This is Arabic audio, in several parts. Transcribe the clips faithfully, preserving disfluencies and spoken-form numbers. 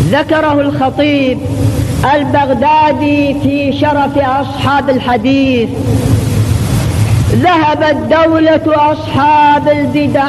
ذكره الخطيب البغدادي في شرف أصحاب الحديث: ذهبت دولة أصحاب البدع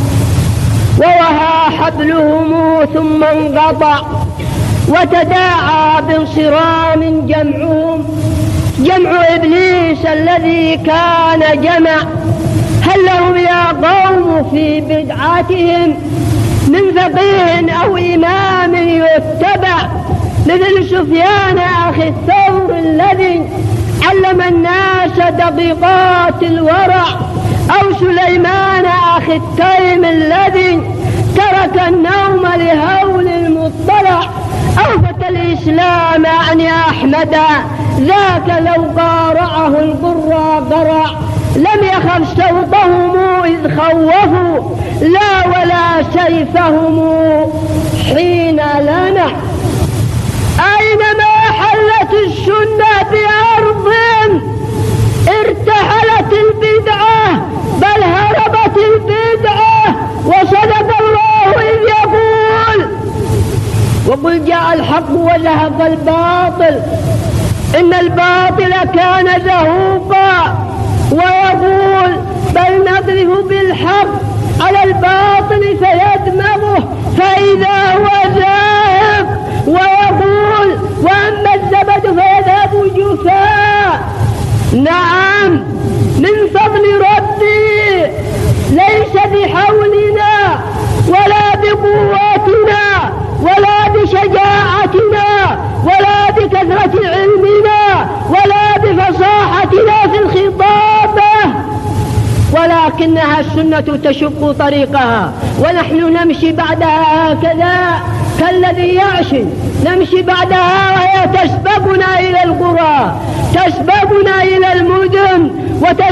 ووهى حبلهم ثم انقطع، وتداعى بانصرام جمعهم جمع إبليس الذي كان جمع. هل لهم يا قوم في بدعاتهم من فقيه أو إمام يتبع؟ مثل سفيان أخي الثور الذي علم الناس دقيقات الورع، أو سليمان أخي التيم الذي ترك النوم لهول المطلع، أو فتى الإسلام أعني أحمدا ذاك لو قارعه القرى قرع، لم يخف صوتهم إذ خوفوا لا ولا سيفهم حين لنع. أينما حلت السنة بأرض ارتحلت البدعة، بل هربت البدعة، وصدق الله إذ يقول: وقل جاء الحق وزهق الباطل إن الباطل كان زهوقا، ويقول: بل نضرب بالحق على الباطل فيدمغه فإذا هو ذاهب، ويقول: وأما الزبد فيذهب جفاء. نعم، من فضل ربي ليس بحولنا ولا بقوتنا ولا بشجاعتنا ولا بكثرة علمنا ولا بفصاحتنا في الخطابة، ولكنها السنة تشق طريقها، ونحن نمشي بعدها هكذا كالذي يعشي، نمشي بعدها وهي تسبقنا إلى القرى، تسبقنا إلى المدن، وت